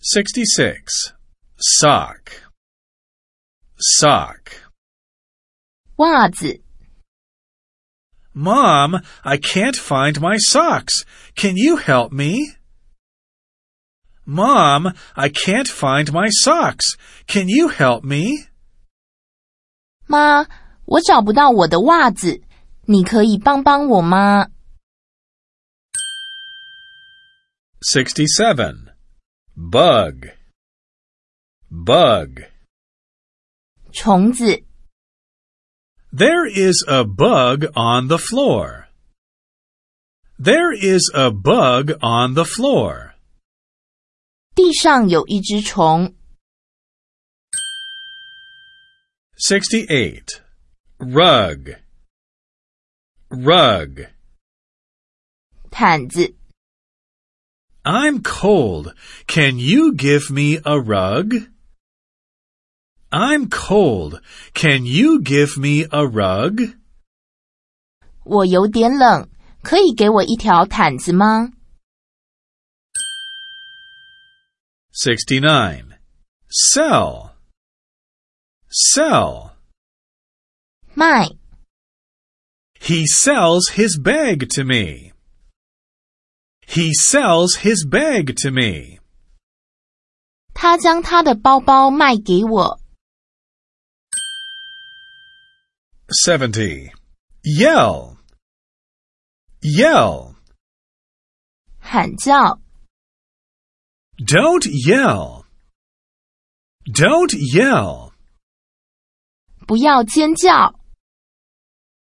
66. Sock. Sock. 袜子 Mom, I can't find my socks. Can you help me? Mom, I can't find my socks. Can you help me? 妈，我找不到我的袜子，你可以帮帮我吗？ 67. Bug. Bug. 虫子 There is a bug on the floor. There is a bug on the floor. 地上有一只虫 68. Rug. Rug. 毯子 I'm cold. Can you give me a rug? I'm cold. Can you give me a rug? 我有点冷，可以给我一条毯子吗？ 69. Sell. Sell. 卖 He sells his bag to me. He sells his bag to me. 他将他的包包卖给我。 70. Yell. Yell. 喊叫 Don't yell. Don't yell. 不要尖叫